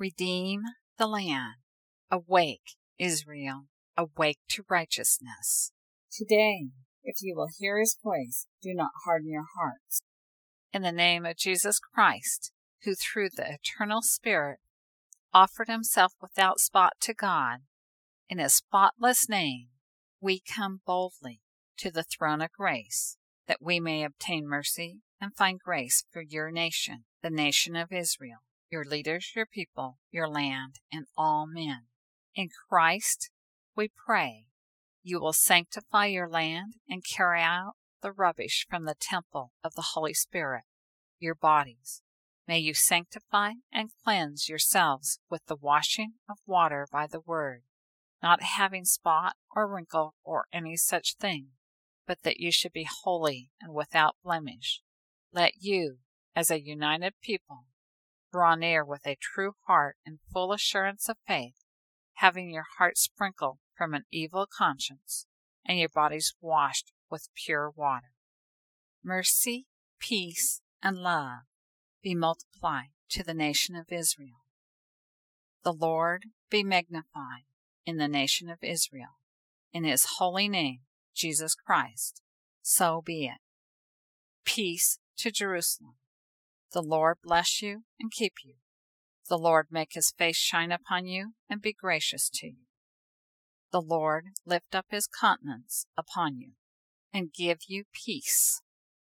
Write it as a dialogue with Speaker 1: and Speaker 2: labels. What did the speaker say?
Speaker 1: Redeem the land. Awake, Israel, awake to righteousness.
Speaker 2: Today, if you will hear his voice, do not harden your hearts.
Speaker 1: In the name of Jesus Christ, who through the eternal Spirit offered himself without spot to God, in his spotless name, we come boldly to the throne of grace, that we may obtain mercy and find grace for your nation, the nation of Israel, your leaders, your people, your land, and all men. In Christ, we pray, you will sanctify your land and carry out the rubbish from the temple of the Holy Spirit, your bodies. May you sanctify and cleanse yourselves with the washing of water by the word, not having spot or wrinkle or any such thing, but that you should be holy and without blemish. Let you, as a united people, draw near with a true heart and full assurance of faith, having your hearts sprinkled from an evil conscience and your bodies washed with pure water. Mercy, peace, and love be multiplied to the nation of Israel. The Lord be magnified in the nation of Israel. In his holy name, Jesus Christ, so be it. Peace to Jerusalem. The Lord bless you and keep you. The Lord make his face shine upon you and be gracious to you. The Lord lift up his countenance upon you and give you peace.